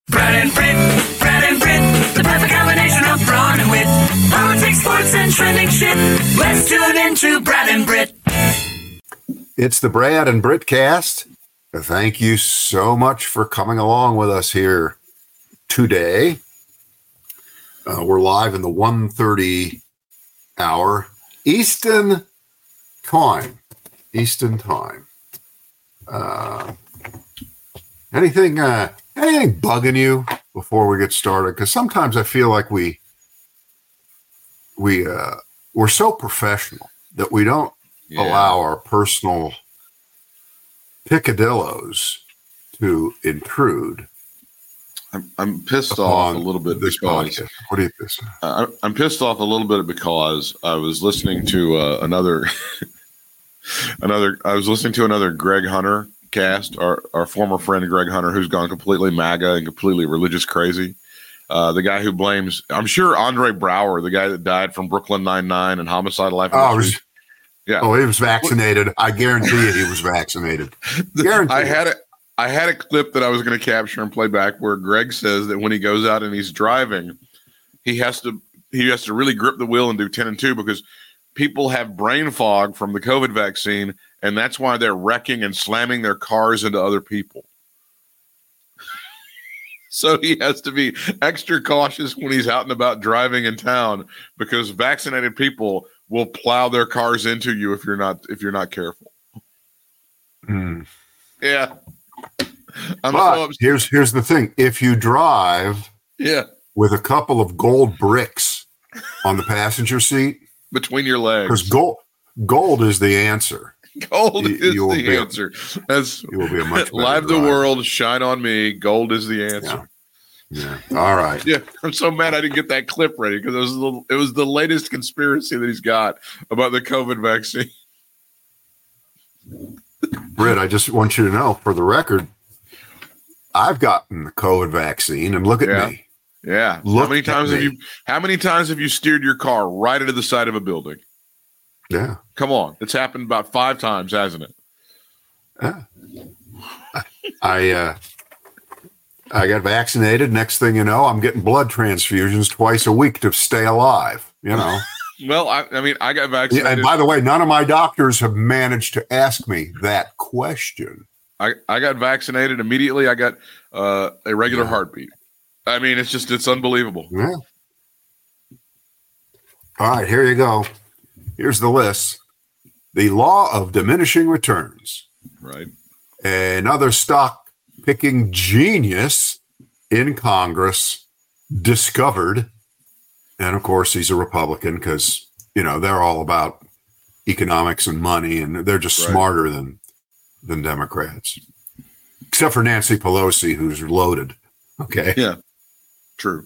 Brad and Brit, the perfect combination of brawn and wit. Politics, sports, and trending shit. Let's tune into Brad and Brit. It's the Brad and Brit cast. Thank you so much for coming along with us here today. We're live in the 1:30 hour Eastern time. Anything bugging you before we get started? Because sometimes I feel like we're so professional that we don't allow our personal picadillos to intrude. I'm pissed off a little bit because podcast. What are you pissed off? I'm pissed off a little bit because I was listening to another Greg Hunter cast, our former friend Greg Hunter, who's gone completely MAGA and completely religious crazy. The guy who blames, I'm sure, Andre Brower, the guy that died from Brooklyn Nine-Nine and Homicide Life. Yeah. Oh, he was vaccinated. I guarantee you he was vaccinated. Guarantee. I had a clip that I was going to capture and play back where Greg says that when he goes out and he's driving, he has to really grip the wheel and do 10 and 2 because people have brain fog from the COVID vaccine, and that's why they're wrecking and slamming their cars into other people. So he has to be extra cautious when he's out and about driving in town because vaccinated people will plow their cars into you if you're not careful. Yeah. Here's the thing. If you drive with a couple of gold bricks on the passenger seat between your legs, because gold is the answer. Gold is the answer. You will be a much better live driver. The world, shine on me. Gold is the answer. Yeah. All right. Yeah. I'm so mad I didn't get that clip ready because it was the latest conspiracy that he's got about the COVID vaccine. Britt, I just want you to know, for the record, I've gotten the COVID vaccine, and look at me. Yeah. How many times have you steered your car right into the side of a building? Yeah. Come on. It's happened about 5 times, hasn't it? Yeah. I got vaccinated. Next thing you know, I'm getting blood transfusions twice a week to stay alive, you know. Well, I got vaccinated. Yeah, and by the way, none of my doctors have managed to ask me that question. I got vaccinated immediately. I got a regular heartbeat. I mean, it's unbelievable. Yeah. All right, here you go. Here's the list. The law of diminishing returns. Right. Another stock picking genius in Congress discovered, and of course he's a Republican because, they're all about economics and money, and they're just smarter than Democrats, except for Nancy Pelosi, who's loaded. Okay. Yeah, true.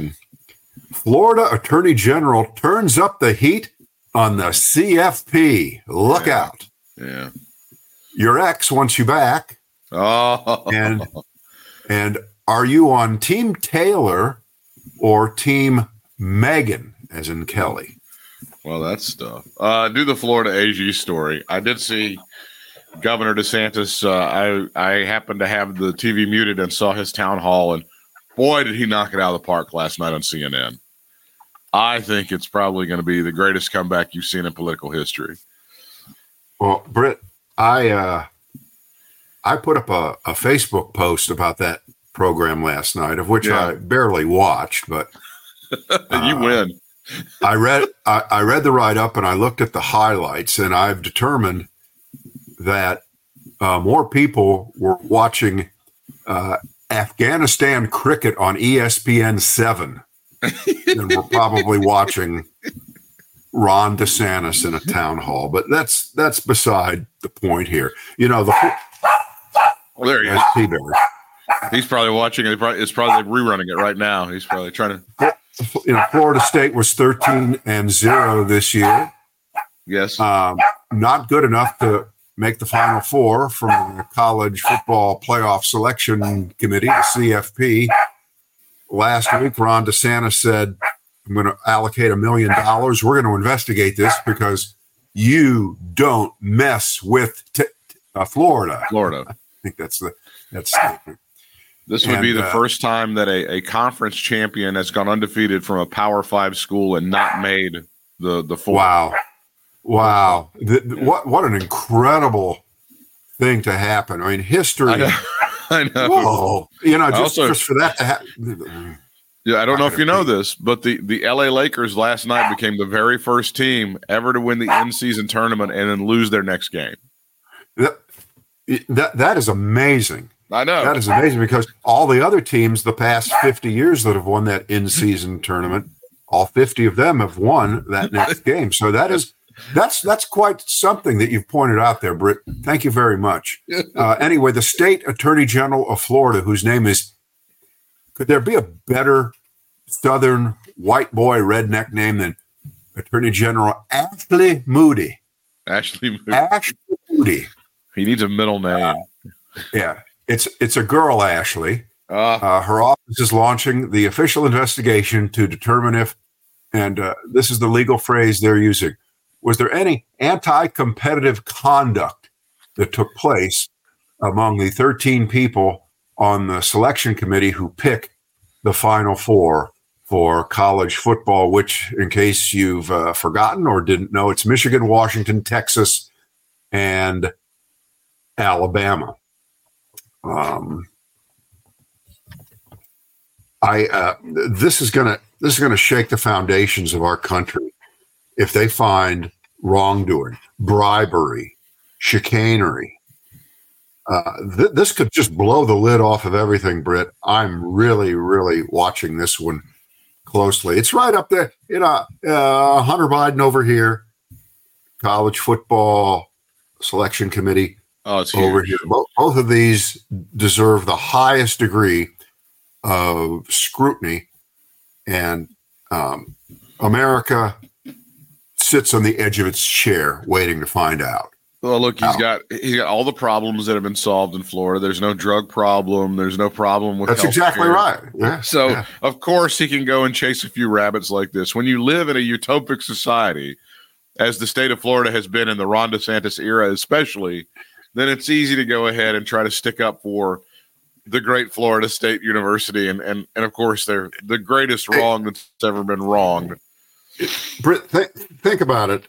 Florida Attorney General turns up the heat on the CFP. Look out. Yeah. Your ex wants you back. Oh. And are you on Team Taylor or Team Megyn, as in Kelly? Well, that's stuff. Do the Florida AG story. I did see Governor DeSantis. I happened to have the TV muted and saw his town hall, and boy, did he knock it out of the park last night on CNN. I think it's probably going to be the greatest comeback you've seen in political history. Well, Britt, I put up a Facebook post about that program last night, of which I barely watched, but you win. I read the write-up and I looked at the highlights, and I've determined that more people were watching Afghanistan cricket on ESPN7 than were probably watching Ron DeSantis in a town hall. But that's beside the point here. Well, there he is. T-Bear. He's probably watching it. It's probably rerunning it right now. He's probably trying to. Florida State was 13-0 this year. Yes. Not good enough to make the Final Four from the College Football Playoff Selection Committee, the CFP. Last week, Ron DeSantis said, I'm going to allocate $1 million. We're going to investigate this because you don't mess with Florida. Florida. I think that's the statement. This would be the first time that a conference champion has gone undefeated from a Power 5 school and not made the four. Wow. What an incredible thing to happen. I mean, history. I know. Whoa. Just for that to happen. Yeah, I don't know if you know this, but the LA Lakers last night became the very first team ever to win the in-season tournament and then lose their next game. That is amazing. I know. That is amazing because all the other teams the past 50 years that have won that in-season tournament, all 50 of them have won that next game. So that's quite something that you've pointed out there, Britt. Thank you very much. Anyway, the state attorney general of Florida, whose name is, could there be a better Southern white boy redneck name than Attorney General Ashley Moody? Ashley Moody. He needs a middle name. Yeah. It's a girl, Ashley. Her office is launching the official investigation to determine if, and this is the legal phrase they're using, was there any anti-competitive conduct that took place among the 13 people on the selection committee who pick the Final Four for college football, which, in case you've forgotten or didn't know, it's Michigan, Washington, Texas, and Alabama. This is gonna shake the foundations of our country if they find wrongdoing, bribery, chicanery. This could just blow the lid off of everything, Britt. I'm really, really watching this one closely. It's right up there. Hunter Biden over here, college football selection committee. Oh, it's over huge. here. Both of these deserve the highest degree of scrutiny, and America sits on the edge of its chair waiting to find out. Well, look, he's got all the problems that have been solved in Florida. There's no drug problem. There's no problem with That's exactly right. Yeah. So, of course, he can go and chase a few rabbits like this. When you live in a utopic society, as the state of Florida has been in the Ron DeSantis era especially, then it's easy to go ahead and try to stick up for the great Florida State University. And of course, they're the greatest wrong that's ever been wronged. Britt, think about it.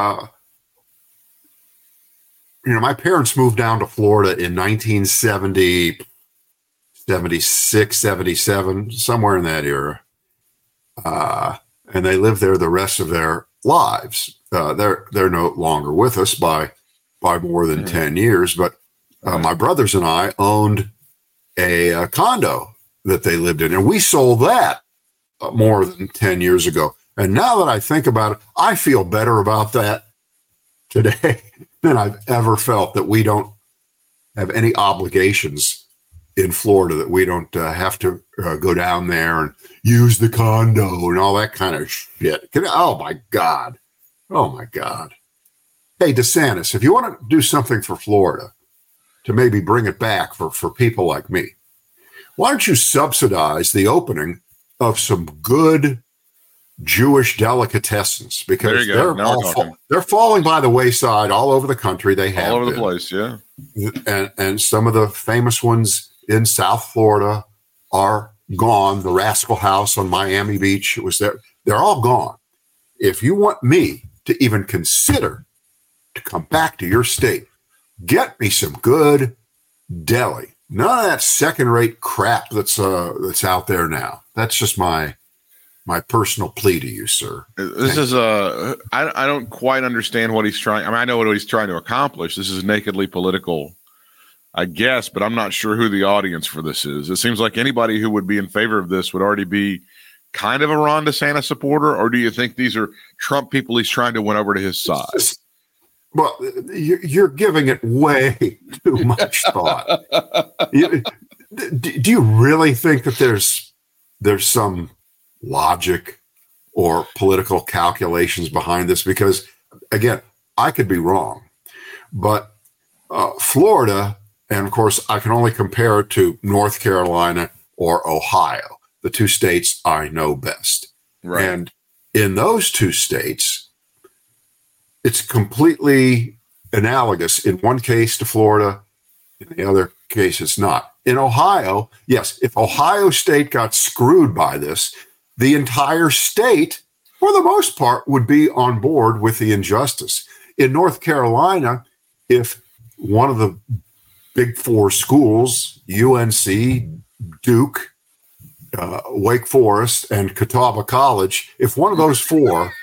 My parents moved down to Florida in 1970, 76, 77, somewhere in that era. And they lived there the rest of their lives. They're no longer with us by more than 10 years, but my brothers and I owned a condo that they lived in, and we sold that more than 10 years ago. And now that I think about it, I feel better about that today than I've ever felt, that we don't have any obligations in Florida, that we don't have to go down there and use the condo and all that kind of shit. Oh my God. Hey, DeSantis, if you want to do something for Florida to maybe bring it back for people like me, why don't you subsidize the opening of some good Jewish delicatessens? Because they're falling by the wayside all over the country. They have all over the place, yeah. And some of the famous ones in South Florida are gone. The Rascal House on Miami Beach was there. They're all gone. If you want me to even consider to come back to your state, get me some good deli. None of that second-rate crap that's out there now. That's just my personal plea to you, sir. This is I don't quite understand what he's trying. I mean, I know what he's trying to accomplish. This is nakedly political, I guess, but I'm not sure who the audience for this is. It seems like anybody who would be in favor of this would already be kind of a Ron DeSantis supporter, or do you think these are Trump people he's trying to win over to his side? Well, you're giving it way too much thought. Do you really think that there's some logic or political calculations behind this? Because, again, I could be wrong, but Florida, and of course, I can only compare it to North Carolina or Ohio, the two states I know best. Right. And in those two states, it's completely analogous in one case to Florida, in the other case it's not. in Ohio, yes, if Ohio State got screwed by this, the entire state, for the most part, would be on board with the injustice. In North Carolina, if one of the big four schools, UNC, Duke, Wake Forest, and Catawba College, if one of those four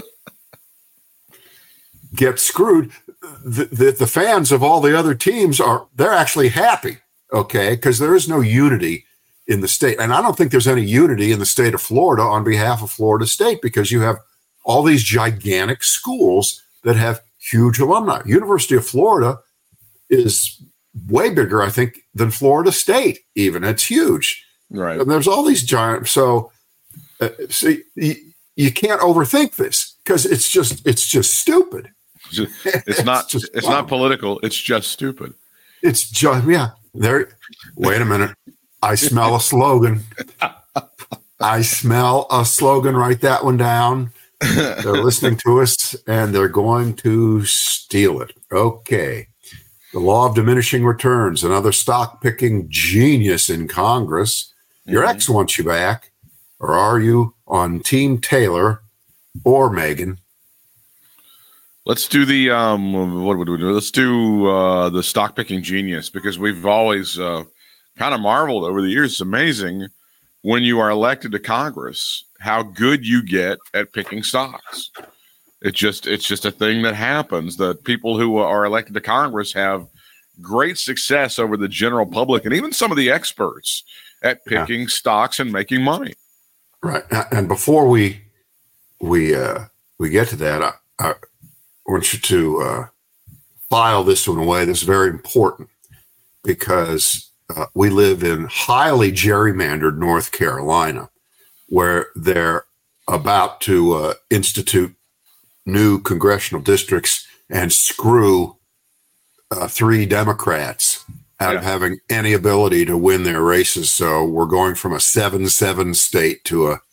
gets screwed, the fans of all the other teams they're actually happy, okay, because there is no unity in the state. And I don't think there's any unity in the state of Florida on behalf of Florida State, because you have all these gigantic schools that have huge alumni. University of Florida is way bigger, I think, than Florida State even. It's huge. Right. And there's all these giant. So, see, you can't overthink this, because it's just stupid. It's not political. It's just stupid. It's just, yeah. There. Wait a minute. I smell a slogan. I smell a slogan. Write that one down. They're listening to us and they're going to steal it. Okay. The law of diminishing returns, another stock picking genius in Congress. Your ex wants you back, or are you on Team Taylor or Megan? Let's do the what would we do? Let's do the stock picking genius, because we've always kind of marveled over the years. It's amazing when you are elected to Congress how good you get at picking stocks. It's just a thing that happens. That people who are elected to Congress have great success over the general public and even some of the experts at picking stocks and making money. Right. And before we get to that, I want you to file this one away. This is very important, because we live in highly gerrymandered North Carolina, where they're about to institute new congressional districts and screw 3 Democrats out of having any ability to win their races. So we're going from a 7-7 state to a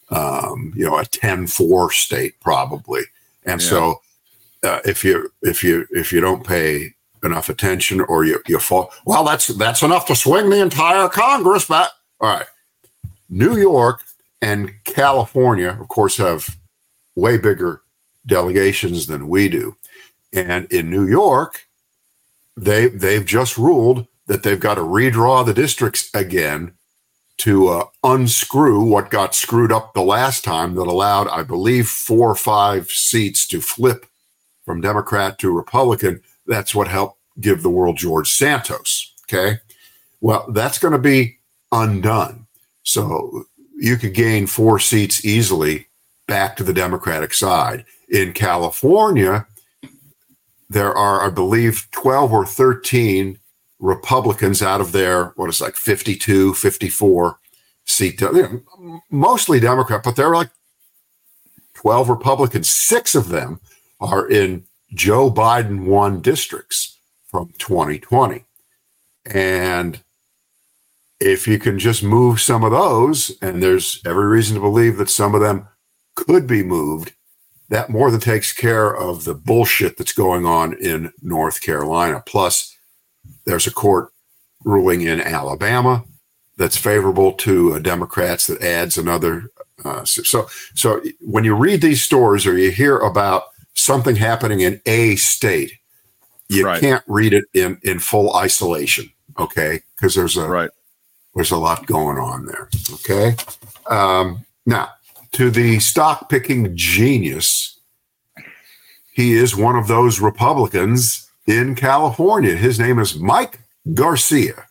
10-4 state probably. And so if you don't pay enough attention, or you fall, well, that's enough to swing the entire Congress back. All right. New York and California, of course, have way bigger delegations than we do. And in New York, they've just ruled that they've got to redraw the districts again to unscrew what got screwed up the last time, that allowed, I believe, 4 or 5 seats to flip from Democrat to Republican. That's what helped give the world George Santos. Okay. Well, that's going to be undone. So you could gain 4 seats easily back to the Democratic side. In California, there are, I believe, 12 or 13 Republicans out of their, 52, 54 seat, mostly Democrat, but there are like 12 Republicans. 6 of them are in Joe Biden won districts from 2020. And if you can just move some of those, and there's every reason to believe that some of them could be moved, that more than takes care of the bullshit that's going on in North Carolina. Plus, there's a court ruling in Alabama that's favorable to Democrats that adds another. So when you read these stories, or you hear about something happening in a state, you can't read it in full isolation, okay? Because there's a lot going on there, okay? Now, to the stock picking genius, he is one of those Republicans in California. His name is Mike Garcia.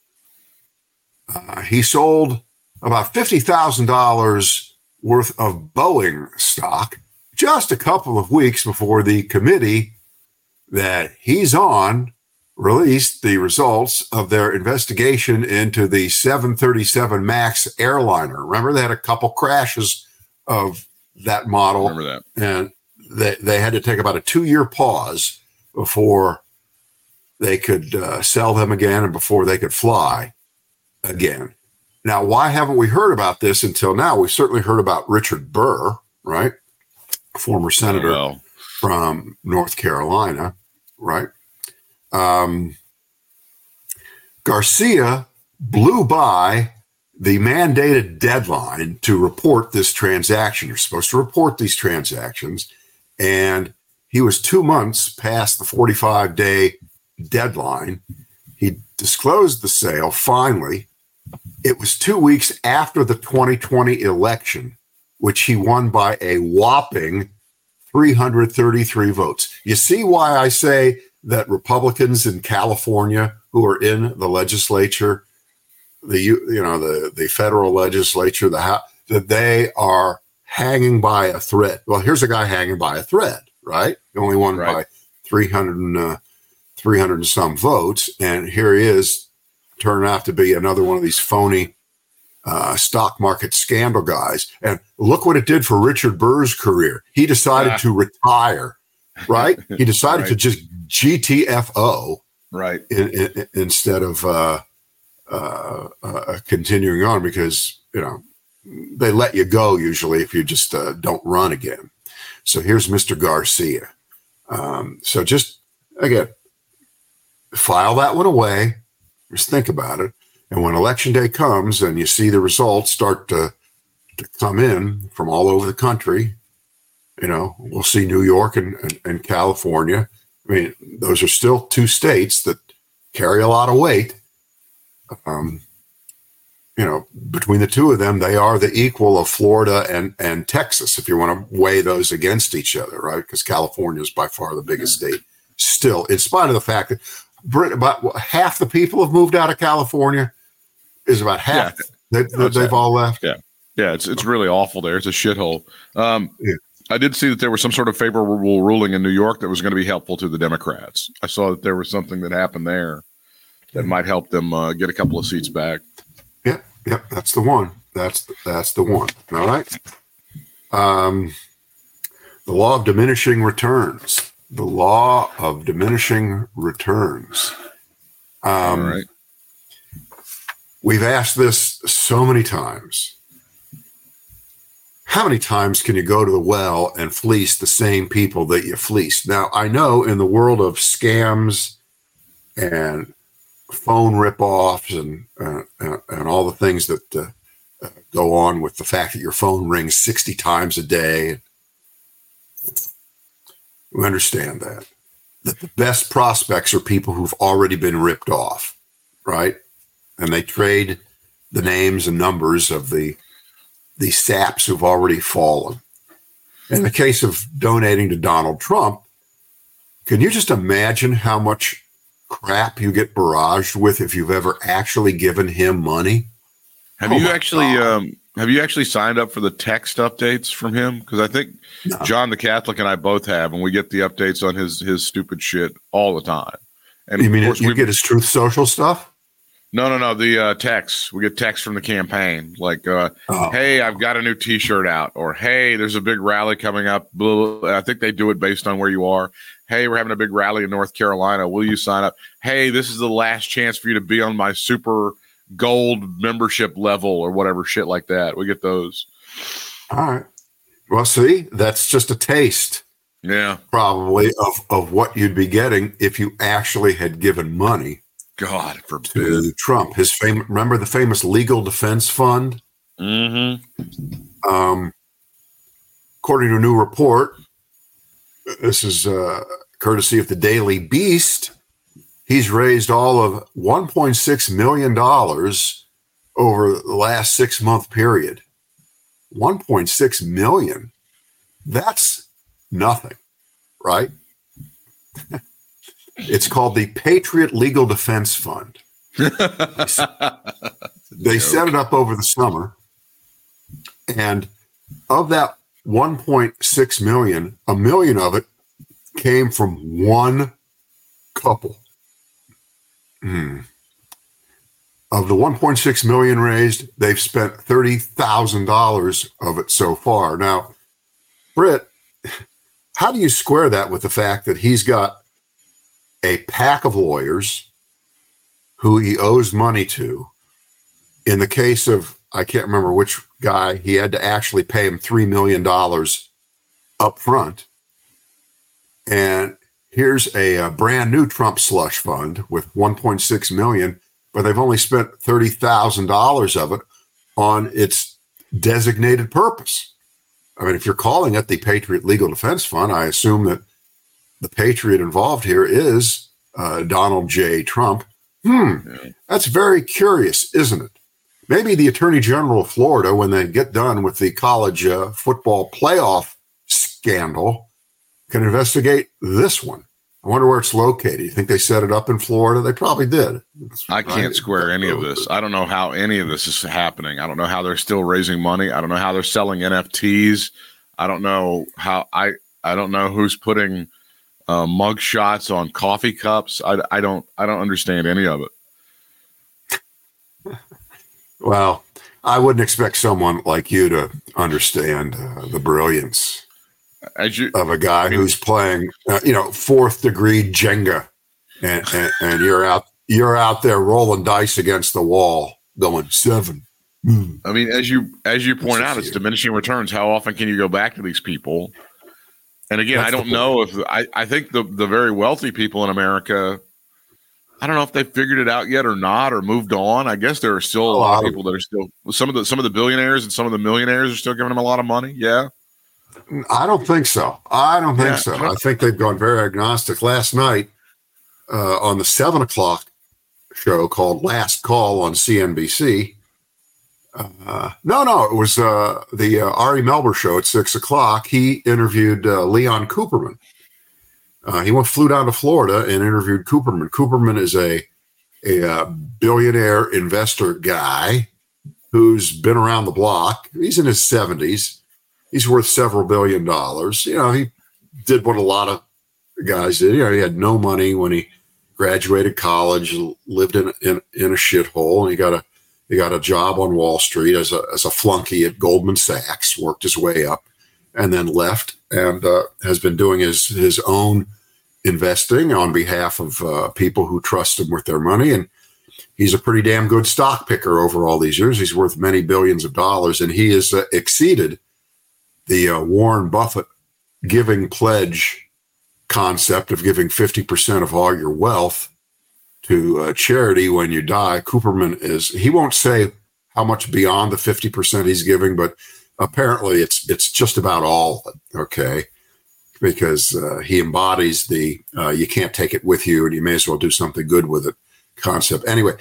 He sold about $50,000 worth of Boeing stock just a couple of weeks before the committee that he's on released the results of their investigation into the 737 MAX airliner. Remember, they had a couple crashes of that model. Remember that. And they had to take about a 2-year pause before they could sell them again and before they could fly again. Now, why haven't we heard about this until now? We've certainly heard about Richard Burr, right? Former senator from North Carolina, right? Garcia blew by the mandated deadline to report this transaction. You're supposed to report these transactions. And he was 2 months past the 45-day deadline. He disclosed the sale finally. It was 2 weeks after the 2020 election, which he won by a whopping 333 votes. You see why I say that Republicans in California who are in the legislature, the federal legislature, the House, that they are hanging by a thread. Well, here's a guy hanging by a thread, right? He only won by 300 and some votes, and here he is, turning out to be another one of these phony stock market scandal guys. And look what it did for Richard Burr's career. He decided to retire, right? He decided to just GTFO, right, instead of continuing on, because they let you go usually if you just don't run again. So here's Mr. Garcia. So just again, file that one away. Just think about it. And when election day comes and you see the results start to come in from all over the country, we'll see New York and California. I mean, those are still two states that carry a lot of weight. Between the two of them, they are the equal of Florida and Texas, if you want to weigh those against each other, right? Because California is by far the biggest state still, in spite of the fact that about half the people have moved out of California. Is about half. Yeah. They've all left. Yeah. Yeah. It's really awful there. It's a shithole. I did see that there was some sort of favorable ruling in New York that was going to be helpful to the Democrats. I saw that there was something that happened there that might help them get a couple of seats back. Yeah. Yeah. That's the one. That's the one. All right. The law of diminishing returns. The law of diminishing returns. All right. We've asked this so many times. How many times can you go to the well and fleece the same people that you fleeced? Now, I know in the world of scams and phone ripoffs and all the things that go on with the fact that your phone rings 60 times a day, we understand that the best prospects are people who've already been ripped off, right? And they trade the names and numbers of the saps who've already fallen. In the case of donating to Donald Trump, can you just imagine how much crap you get barraged with if you've ever actually given him money? Have you actually signed up for the text updates from him? Because I think John the Catholic and I both have, and we get the updates on his stupid shit all the time. And you mean you get his Truth Social stuff? No. The texts. We get texts from the campaign like, hey, I've got a new T-shirt out, or hey, there's a big rally coming up. Blah, blah. I think they do it based on where you are. Hey, we're having a big rally in North Carolina. Will you sign up? Hey, this is the last chance for you to be on my super gold membership level or whatever shit like that. We get those. All right. Well, see, that's just a taste. Yeah. Probably of what you'd be getting if you actually had given money. God forbid. To Trump. Remember the famous Legal Defense Fund? Mm-hmm. According to a new report, this is courtesy of the Daily Beast, he's raised all of $1.6 million over the last 6-month period. 1.6 million. That's nothing, right? It's called the Patriot Legal Defense Fund. They set it up over the summer, and of that 1.6 million, 1 million of it came from one couple. Of the 1.6 million raised, they've spent $30,000 of it so far. Now, Britt, how do you square that with the fact that he's got a pack of lawyers who he owes money to? In the case of, I can't remember which guy, he had to actually pay him $3 million up front. And here's a brand new Trump slush fund with 1.6 million but they've only spent $30,000 of it on its designated purpose. I mean, if you're calling it the Patriot Legal Defense Fund, I assume that the patriot involved here is Donald J. Trump. That's very curious, isn't it? Maybe the Attorney General of Florida, when they get done with the college football playoff scandal, can investigate this one. I wonder where it's located. You think they set it up in Florida? They probably did. I can't square any of this. I don't know how any of this is happening. I don't know how they're still raising money. I don't know how they're selling NFTs. I don't know how I don't know who's putting mug shots on coffee cups. I don't understand any of it. Well, I wouldn't expect someone like you to understand the brilliance of a guy who's playing, fourth degree Jenga, and you're out there rolling dice against the wall, going 7. I mean, as you point out, it's diminishing returns. How often can you go back to these people? And again, I don't know if I think the very wealthy people in America, I don't know if they figured it out yet or not, or moved on. I guess there are still a lot of people that are still some of the billionaires and some of the millionaires are still giving them a lot of money. Yeah. I don't think so. I think they've gone very agnostic. Last night on the 7 o'clock show called Last Call on CNBC. It was the Ari Melber show at 6 o'clock. He interviewed Leon Cooperman. He flew down to Florida and interviewed Cooperman. Cooperman is a billionaire investor guy who's been around the block. He's in his 70s. He's worth several $billion. He did what a lot of guys did. He had no money when he graduated college, lived in a shithole, and he got a job on Wall Street as a flunky at Goldman Sachs, worked his way up, and then left and has been doing his own investing on behalf of people who trust him with their money. And he's a pretty damn good stock picker over all these years. He's worth many billions of dollars, and he has exceeded the Warren Buffett giving pledge concept of giving 50% of all your wealth to charity when you die. Cooperman he won't say how much beyond the 50% he's giving, but apparently it's just about all of it, okay? Because he embodies the you can't take it with you and you may as well do something good with it concept. Anyway,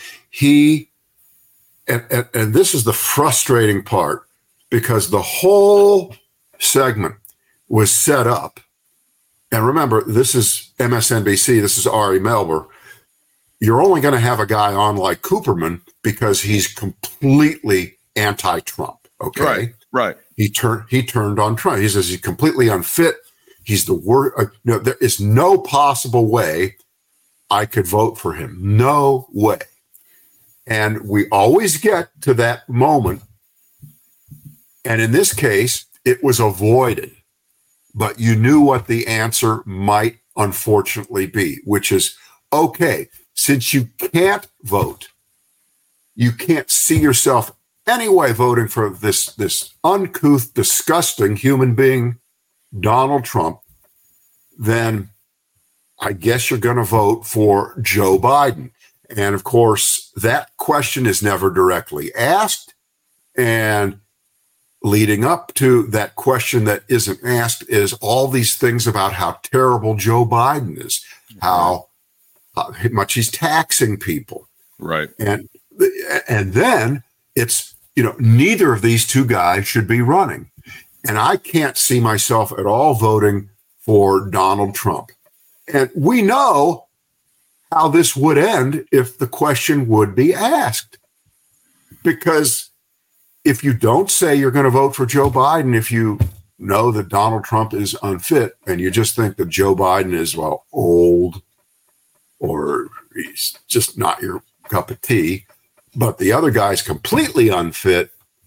and this is the frustrating part, because the whole segment was set up. And remember, this is MSNBC. This is Ari Melber. You're only going to have a guy on like Cooperman because he's completely anti-Trump. Okay, right. He turned on Trump. He says he's completely unfit. He's the worst. There is no possible way I could vote for him. No way. And we always get to that moment. And in this case, it was avoided. But you knew what the answer might unfortunately be, which is, okay, since you can't vote, you can't see yourself anyway voting for this uncouth, disgusting human being, Donald Trump, then I guess you're going to vote for Joe Biden. And of course, that question is never directly asked. And leading up to that question that isn't asked is all these things about how terrible Joe Biden is, how much he's taxing people. Right. And then it's, neither of these two guys should be running. And I can't see myself at all voting for Donald Trump. And we know how this would end if the question would be asked. Because if you don't say you're going to vote for Joe Biden, if you know that Donald Trump is unfit and you just think that Joe Biden is, old or he's just not your cup of tea, but the other guy's completely unfit,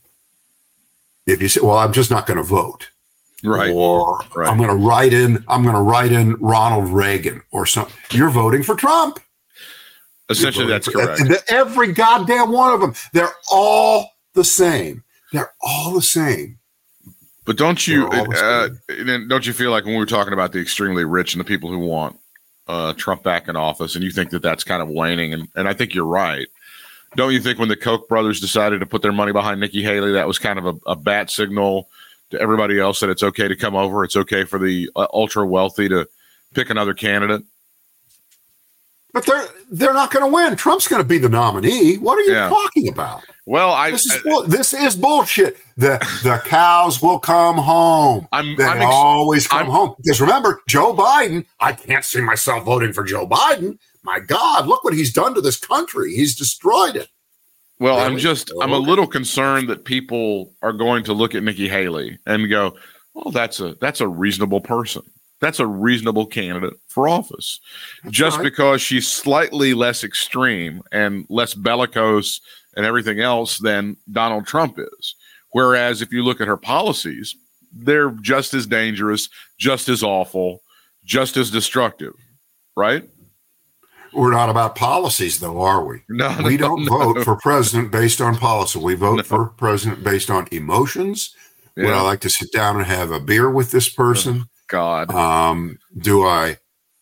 if you say, I'm just not going to vote. Right. Or right. I'm going to write in Ronald Reagan or something. You're voting for Trump. Essentially, that's correct. Every goddamn one of them. They're all the same. They're all the same. But don't you feel like when we were talking about the extremely rich and the people who want Trump back in office, and you think that that's kind of waning, and I think you're right. don't you think when the Koch brothers decided to put their money behind Nikki Haley, that was kind of a bat signal to everybody else that it's okay to come over? It's okay for the ultra wealthy to pick another candidate. But they're not going to win. Trump's going to be the nominee. What are you talking about? Well, this is bullshit. The cows will come home. They always come home. Because remember, Joe Biden, I can't see myself voting for Joe Biden. My God, look what he's done to this country. He's destroyed it. Well, really? I'm a little concerned that people are going to look at Nikki Haley and go, well, that's a reasonable person. That's a reasonable candidate for office. Just because she's slightly less extreme and less bellicose and everything else than Donald Trump is. Whereas if you look at her policies, they're just as dangerous, just as awful, just as destructive, right? We're not about policies, though, are we? No, we don't vote for president based on policy. We vote for president based on emotions. Yeah. Would I like to sit down and have a beer with this person? God. Do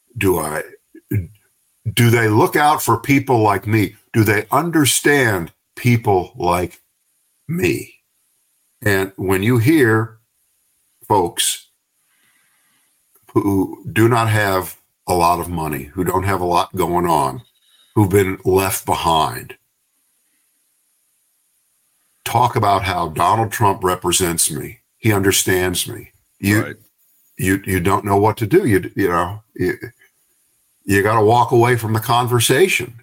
they look out for people like me? Do they understand people like me? And when you hear folks who do not have a lot of money, who don't have a lot going on, who've been left behind, talk about how Donald Trump represents me. He understands me. You don't know what to do. You got to walk away from the conversation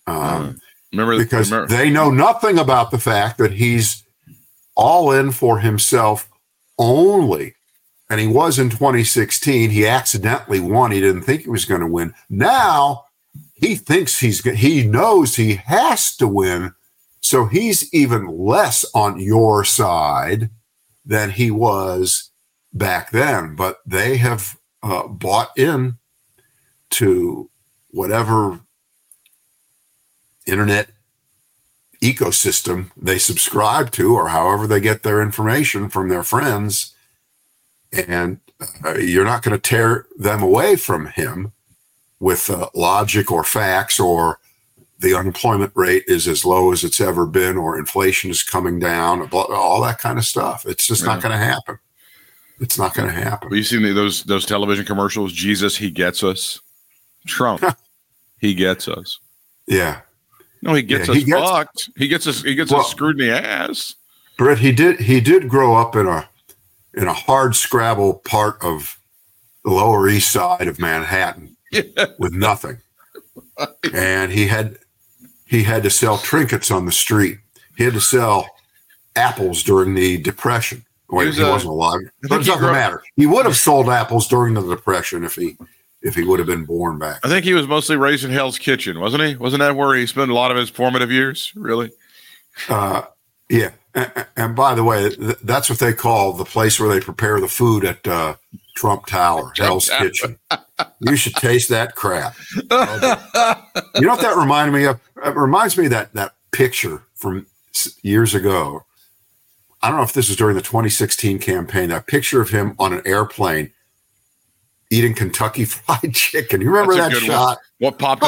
because they know nothing about the fact that he's all in for himself only. And he was in 2016. He accidentally won. He didn't think he was going to win. Now he thinks he knows he has to win. So he's even less on your side than he was back then. But they have bought in to whatever internet ecosystem they subscribe to, or however they get their information from their friends. And you're not going to tear them away from him with logic or facts, or the unemployment rate is as low as it's ever been, or inflation is coming down, all that kind of stuff. It's just not going to happen. It's not going to happen. Well, you seen those television commercials? Jesus, he gets us. Trump, he gets us. Yeah. No, he gets us fucked. He gets us screwed in the ass. Brett, he did grow up in a hard scrabble part of the Lower East Side of Manhattan with nothing. And he had to sell trinkets on the street. He had to sell apples during the Depression. Wait, he wasn't alive. But it doesn't matter. He would have sold apples during the Depression if he would have been born back. I think he was mostly raised in Hell's Kitchen, wasn't he? Wasn't that where he spent a lot of his formative years? Really? Yeah. And by the way, that's what they call the place where they prepare the food at Trump Tower, Hell's Kitchen. You should taste that crap. You know what that reminded me of? It reminds me of that picture from years ago. I don't know if this was during the 2016 campaign, that picture of him on an airplane eating Kentucky Fried Chicken. You remember that shot? What popped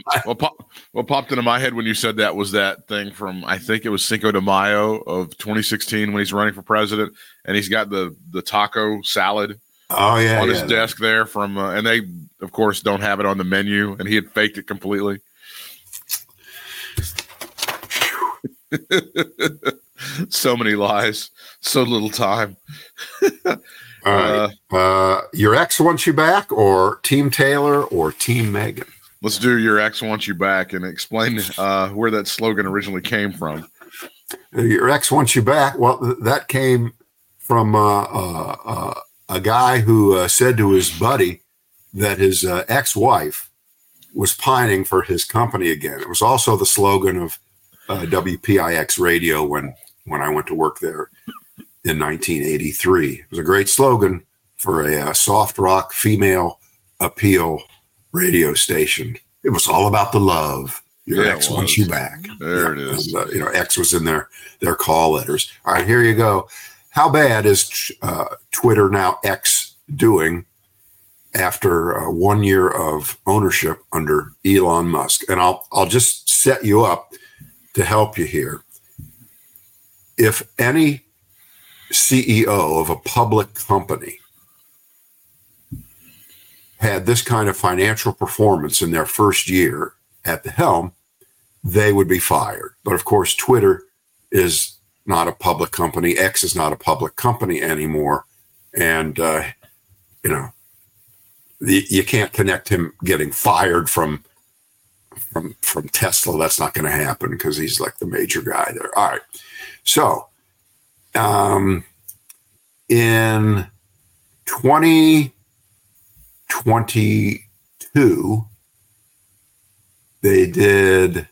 into my head when you said that was that thing from, I think it was Cinco de Mayo of 2016 when he's running for president, and he's got the taco salad on his desk there from, and they of course don't have it on the menu, and he had faked it completely. So many lies, so little time. All right. Your ex wants you back, or Team Taylor, or Team Megan? Let's do your ex wants you back and explain where that slogan originally came from. Your ex wants you back. Well, that came from a guy who said to his buddy that his ex-wife was pining for his company again. It was also the slogan of WPIX radio when I went to work there in 1983. It was a great slogan for a soft rock female appeal radio station. It was all about the love. Your ex wants you back. There it is. And, ex was in their call letters. All right, here you go. How bad is Twitter, now X, doing after 1 year of ownership under Elon Musk? And I'll just set you up. to help you here. If any CEO of a public company had this kind of financial performance in their first year at the helm, they would be fired. But of course, Twitter is not a public company. X is not a public company anymore. And, you can't connect him getting fired from Tesla. That's not going to happen because he's like the major guy there. All right. So, in 2022, they did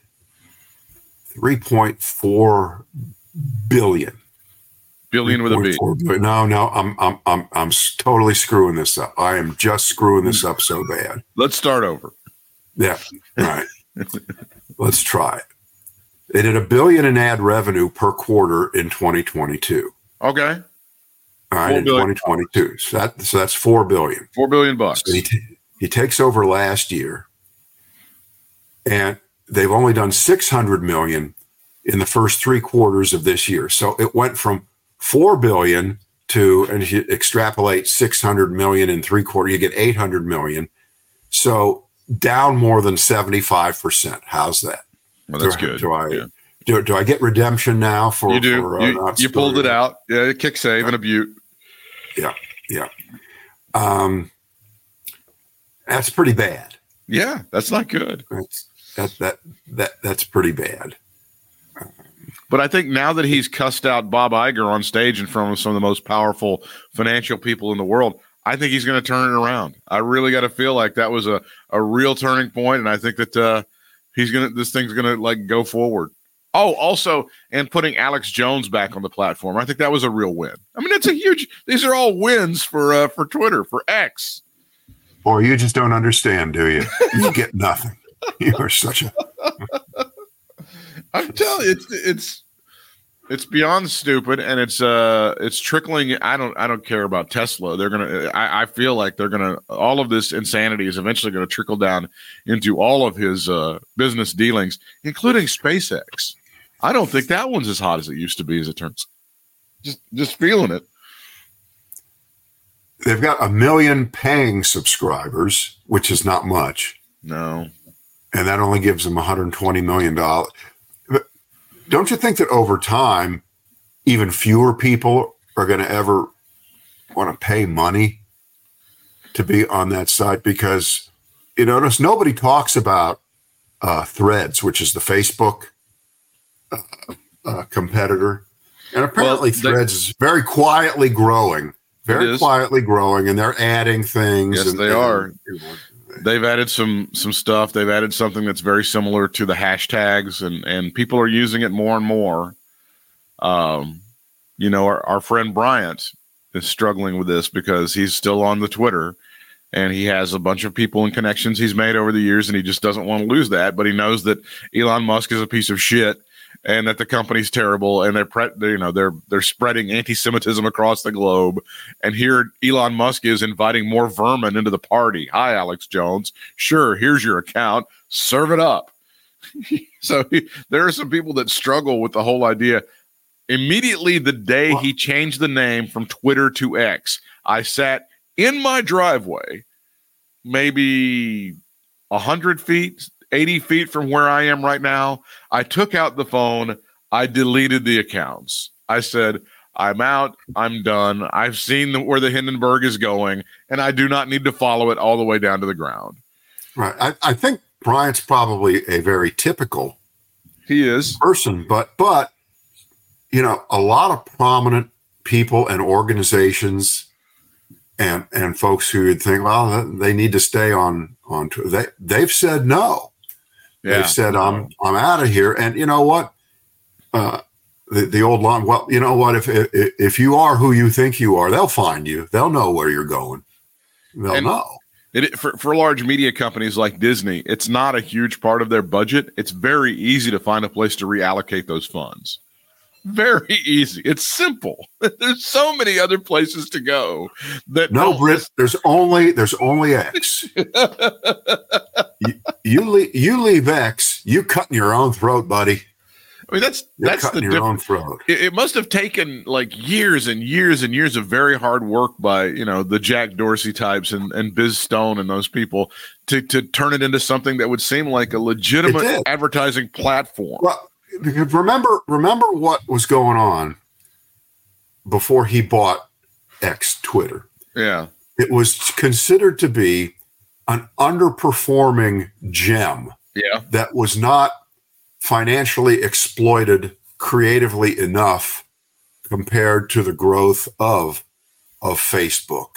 3.4 billion. Billion with a B. No, I'm totally screwing this up. I am just screwing this up so bad. Let's start over. Yeah, right. Let's try it. They did $1 billion in ad revenue per quarter in 2022. Okay. All right, in 2022. So that's $4 billion. $4 billion bucks. So he takes over last year, and they've only done $600 million in the first 3 quarters of this year. So it went from $4 billion to, and if you extrapolate $600 million in 3 quarters, you get $800 million. So down more than 75%. How's that? Well, that's good. Do I get redemption now for? You do. You pulled it out. Yeah, kick save and a butte. Yeah. That's pretty bad. Yeah, that's not good. That's pretty bad. But I think now that he's cussed out Bob Iger on stage in front of some of the most powerful financial people in the world, I think he's going to turn it around. I really got to feel like that was a real turning point, and I think that this thing's gonna like go forward. Oh, also, and putting Alex Jones back on the platform, I think that was a real win. I mean, that's a huge. These are all wins for Twitter, for X. Boy, you just don't understand, do you? You get nothing. You are such a. I'm telling you, it's beyond stupid, and it's trickling. I don't care about Tesla. They're gonna. I feel like they're gonna. All of this insanity is eventually going to trickle down into all of his business dealings, including SpaceX. I don't think that one's as hot as it used to be, as it turns. Just feeling it. They've got 1 million paying subscribers, which is not much. No, and that only gives them $120 million. But don't you think that over time, even fewer people are going to ever want to pay money to be on that site? Because you notice nobody talks about Threads, which is the Facebook competitor. And apparently Threads is very quietly growing. And they're adding things. Yes, they are. They've added some stuff. They've added something that's very similar to the hashtags, and people are using it more and more. Our friend Bryant is struggling with this because he's still on the Twitter, and he has a bunch of people and connections he's made over the years, and he just doesn't want to lose that. But he knows that Elon Musk is a piece of shit, and that the company's terrible, and they're spreading anti-Semitism across the globe. And here Elon Musk is inviting more vermin into the party. Hi, Alex Jones. Sure, here's your account. Serve it up. So there are some people that struggle with the whole idea. Immediately the day he changed the name from Twitter to X, I sat in my driveway, maybe 100 feet, 80 feet from where I am right now. I took out the phone. I deleted the accounts. I said, I'm out. I'm done. I've seen where the Hindenburg is going, and I do not need to follow it all the way down to the ground. Right. I think Bryant's probably a very typical person, but a lot of prominent people and organizations and folks who would think, well, they need to stay on Twitter. They've said no. Yeah, they've said, I'm out of here. And you know what? The old line, well, you know what? If you are who you think you are, they'll find you. They'll know where you're going. They'll know. For large media companies like Disney, it's not a huge part of their budget. It's very easy to find a place to reallocate those funds. Very easy. It's simple. There's so many other places to go. Britt. There's only X. You leave X. You cutting your own throat, buddy. I mean, that's cutting the your own difference. throat. It must have taken like years and years and years of very hard work by, the Jack Dorsey types and Biz Stone and those people to turn it into something that would seem like a legitimate advertising platform. Well, remember what was going on before he bought X, Twitter. Yeah. It was considered to be an underperforming gem. Yeah. That was not financially exploited creatively enough compared to the growth of Facebook,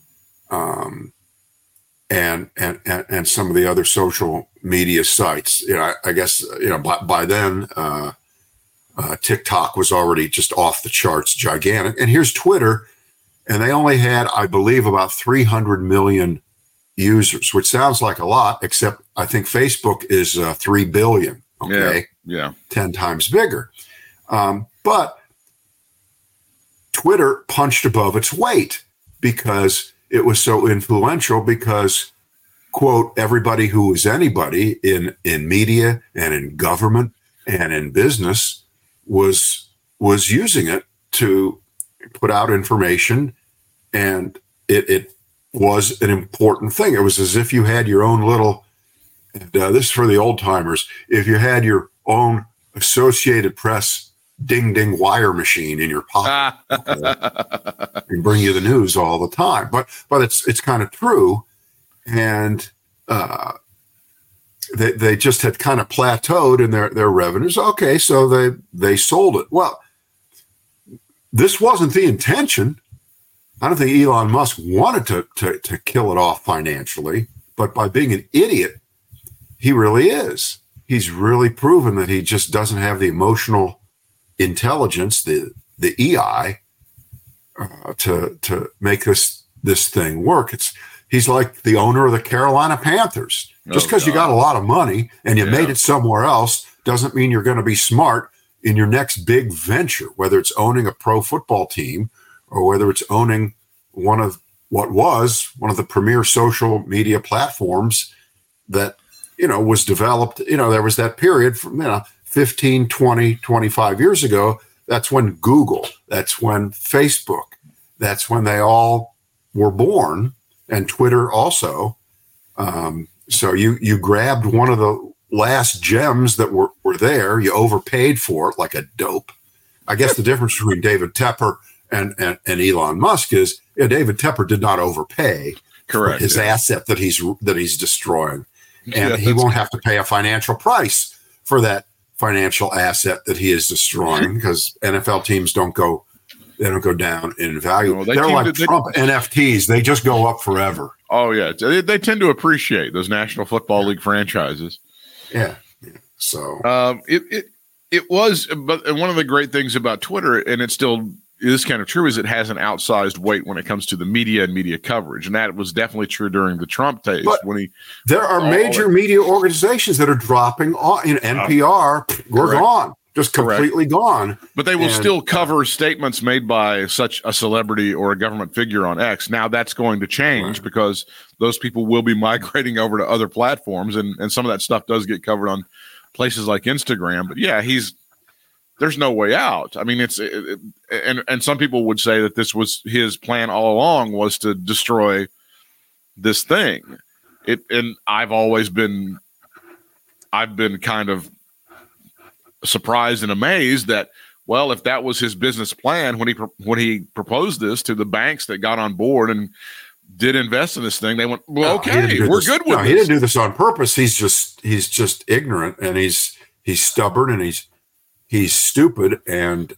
and some of the other social media sites. I guess by then TikTok was already just off the charts, gigantic. And here's Twitter, and they only had, I believe, about 300 million users, which sounds like a lot, except I think Facebook is 3 billion. Okay. Yeah. 10 times bigger. But Twitter punched above its weight because it was so influential because, quote, everybody who was anybody in media and in government and in business was using it to put out information, and it was an important thing. It was as if you had your own little, this is for the old timers, if you had your own Associated Press ding wire machine in your pocket, and bring you the news all the time. But it's kind of true, and they just had kind of plateaued in their revenues. Okay, so they sold it. Well, this wasn't the intention. I don't think Elon Musk wanted to kill it off financially, but by being an idiot, he really is. He's really proven that he just doesn't have the emotional intelligence, the EI, to make this thing work. He's like the owner of the Carolina Panthers. Just because you got a lot of money and you made it somewhere else doesn't mean you're going to be smart in your next big venture, whether it's owning a pro football team or whether it's owning one of the premier social media platforms that, was developed. There was that period from, 15, 20, 25 years ago. That's when Google, that's when Facebook, that's when they all were born, and Twitter also. So you grabbed one of the last gems that were there. You overpaid for it like a dope. I guess the difference between David Tepper and Elon Musk is David Tepper did not overpay for his asset that he's destroying. And he won't have to pay a financial price for that financial asset that he is destroying, because NFL teams don't go down in value. Well, they're like Trump NFTs. They just go up forever. Oh, yeah. They tend to appreciate those National Football League franchises. Yeah. So it was, but one of the great things about Twitter, and it still is kind of true, is it has an outsized weight when it comes to the media and media coverage. And that was definitely true during the Trump days. There are major media organizations that are dropping off. NPR, we're gone. Just completely gone. But they will still cover statements made by such a celebrity or a government figure on X. Now that's going to change because those people will be migrating over to other platforms, and some of that stuff does get covered on places like Instagram. But yeah, there's no way out. I mean, and some people would say that this was his plan all along, was to destroy this thing. And I've been kind of surprised and amazed that, well, if that was his business plan when he proposed this to the banks that got on board and did invest in this thing, they went, well, okay, we're good with this. He didn't do this on purpose. He's just ignorant, and he's stubborn, and he's stupid, and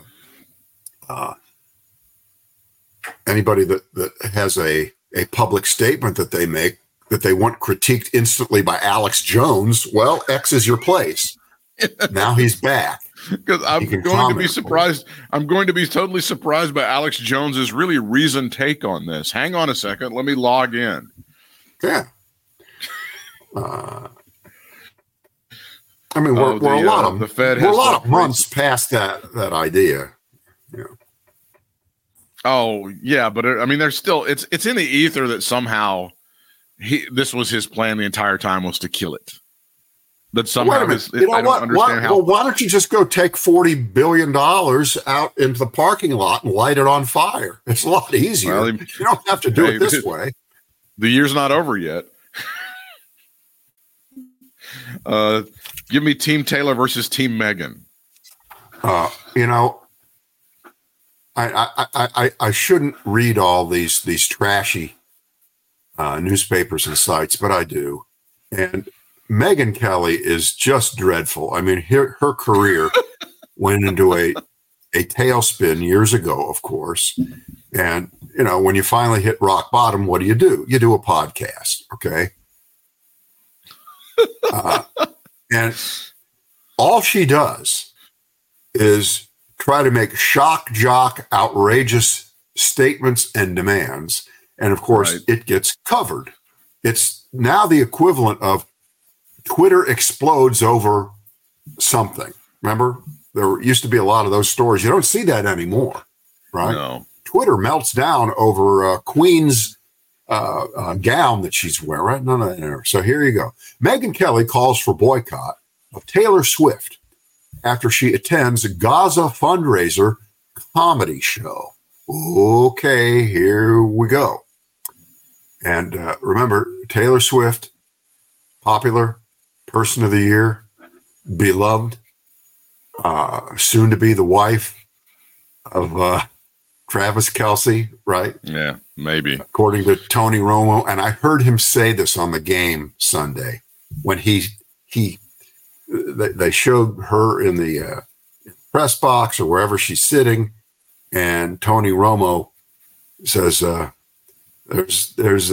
anybody that has a public statement that they make that they want critiqued instantly by Alex Jones, well, X is your place. Now he's back. Because I'm going to be surprised. I'm going to be totally surprised by Alex Jones's really reasoned take on this. Hang on a second. Let me log in. Yeah. I mean, we're a lot of the Fed has we're a lot of months past that idea. Yeah. Oh yeah, but I mean, there's still it's in the ether that somehow this was his plan the entire time, was to kill it. That somehow Wait a minute. is, You know I don't what? understand how. Well, why don't you just go take $40 billion out into the parking lot and light it on fire? It's a lot easier. Well, you don't have to do it this way. The year's not over yet. Give me Team Taylor versus Team Megan. You know, I shouldn't read all these trashy newspapers and sites, but I do. And Megyn Kelly is just dreadful. I mean, her career went into a tailspin years ago, of course. And, you know, when you finally hit rock bottom, what do? You do a podcast, okay? And all she does is try to make shock jock, outrageous statements and demands. And, of course, It gets covered. It's now the equivalent of Twitter explodes over something. Remember, there used to be a lot of those stories. You don't see that anymore, right? No. Twitter melts down over Queen's gown that she's wearing. No. So here you go. Megyn Kelly calls for boycott of Taylor Swift after she attends a Gaza fundraiser comedy show. Okay, here we go. And remember, Taylor Swift, popular, person of the year, beloved, soon to be the wife of Travis Kelce, right? Yeah, maybe. According to Tony Romo. And I heard him say this on the game Sunday when they showed her in the press box or wherever she's sitting. And Tony Romo says, there's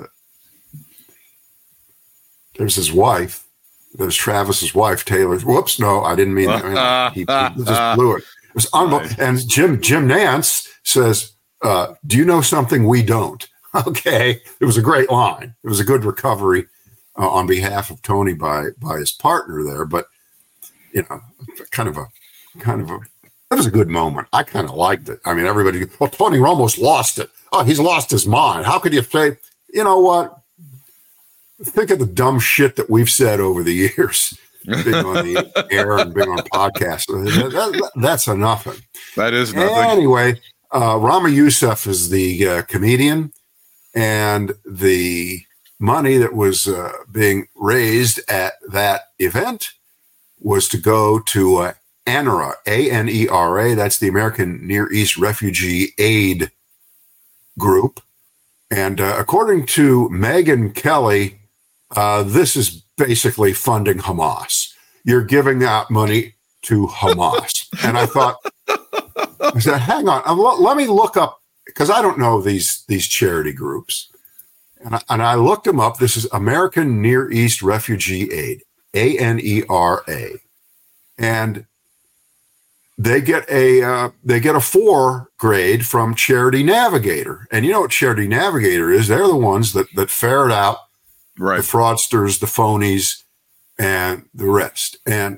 his wife. There's Travis's wife, Taylor. Whoops, no, I didn't mean that. He just blew it. It was unbelievable. And Jim Nance says, do you know something we don't? Okay. It was a great line. It was a good recovery on behalf of Tony by his partner there. But, you know, kind of a, that was a good moment. I kind of liked it. I mean, everybody, well, Tony Romo's lost it. Oh, he's lost his mind. How could you say, you know what? Think of the dumb shit that we've said over the years, being on the air and being on podcasts. That's nothing. That is nothing. Anyway, Rama Youssef is the comedian, and the money that was being raised at that event was to go to ANRA, ANERA. That's the American Near East Refugee Aid Group. And according to Megyn Kelly, this is basically funding Hamas. You're giving out money to Hamas. And I thought, I said, hang on, let me look up, because I don't know these charity groups. And I looked them up. This is American Near East Refugee Aid, ANERA. And they get a 4 grade from Charity Navigator. And you know what Charity Navigator is? They're the ones that ferret out the fraudsters, the phonies, and the rest. And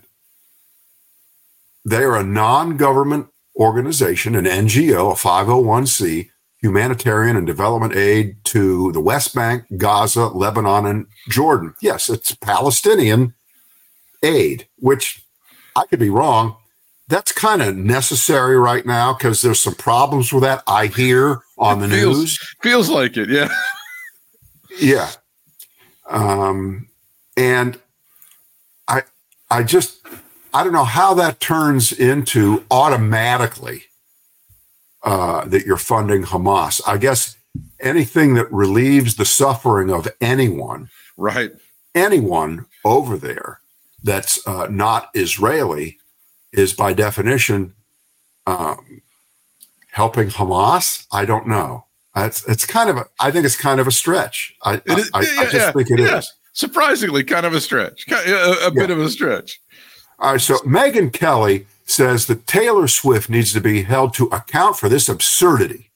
they are a non-government organization, an NGO, a 501c, humanitarian and development aid to the West Bank, Gaza, Lebanon, and Jordan. Yes, it's Palestinian aid, which I could be wrong. That's kind of necessary right now because there's some problems with that, I hear, on the news. Feels like it, yeah. Yeah. And I don't know how that turns into automatically that you're funding Hamas. I guess anything that relieves the suffering of anyone, right? Anyone over there that's not Israeli is by definition helping Hamas. I don't know. It's kind of I think it's kind of a stretch. I just think it is. Surprisingly, kind of a stretch. A bit of a stretch. All right. So Megyn Kelly says that Taylor Swift needs to be held to account for this absurdity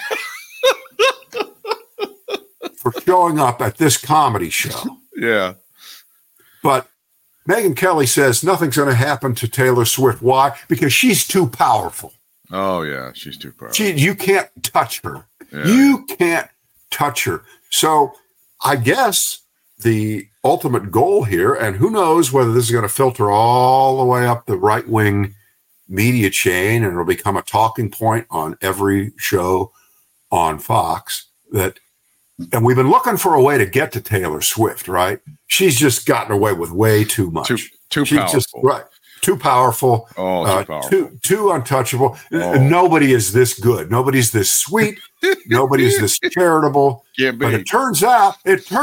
for showing up at this comedy show. Yeah. But Megyn Kelly says nothing's going to happen to Taylor Swift. Why? Because she's too powerful. Oh, yeah. She's too powerful. You can't touch her. Yeah. You can't touch her. So I guess the ultimate goal here, and who knows whether this is going to filter all the way up the right-wing media chain and it'll become a talking point on every show on Fox, and we've been looking for a way to get to Taylor Swift, right? She's just gotten away with way too much. Too She's powerful. Too powerful. Oh, too powerful. Too untouchable. Oh. Nobody is this good. Nobody's this sweet. Nobody's this charitable. Can't be. But it turns out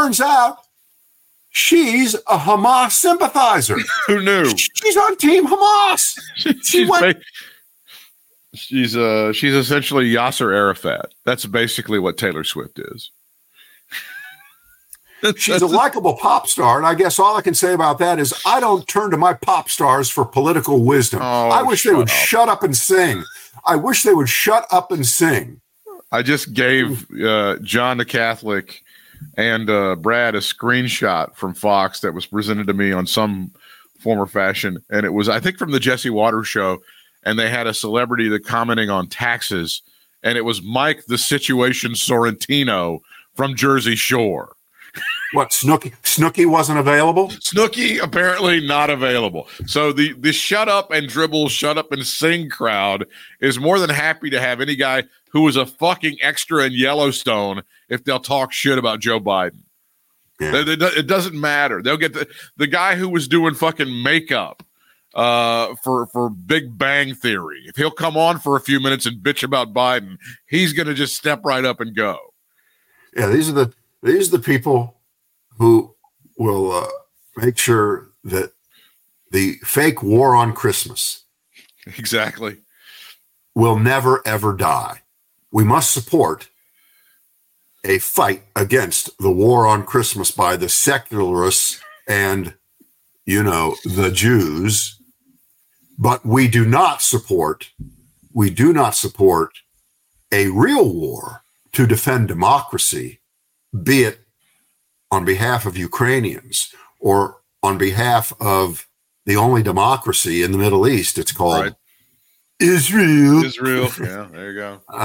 she's a Hamas sympathizer. Who knew? She's on Team Hamas. She's essentially Yasser Arafat. That's basically what Taylor Swift is. She's a likable pop star, and I guess all I can say about that is I don't turn to my pop stars for political wisdom. I wish they would shut up and sing. I wish they would shut up and sing. I just gave John the Catholic and Brad a screenshot from Fox that was presented to me on some form or fashion, and it was, I think, from the Jesse Waters show, and they had a celebrity that commenting on taxes, and it was Mike the Situation Sorrentino from Jersey Shore. What, Snooki wasn't available? Snooki apparently not available. So the shut up and dribble, shut up and sing crowd is more than happy to have any guy who is a fucking extra in Yellowstone if they'll talk shit about Joe Biden. Yeah. It doesn't matter. They'll get the guy who was doing fucking makeup for Big Bang Theory. If he'll come on for a few minutes and bitch about Biden, he's going to just step right up and go. Yeah, these are the people who will make sure that the fake war on Christmas exactly will never, ever die. We must support a fight against the war on Christmas by the secularists and, the Jews. But we do not support a real war to defend democracy, be it on behalf of Ukrainians or on behalf of the only democracy in the Middle East. It's called Israel. Israel. Yeah, there you go.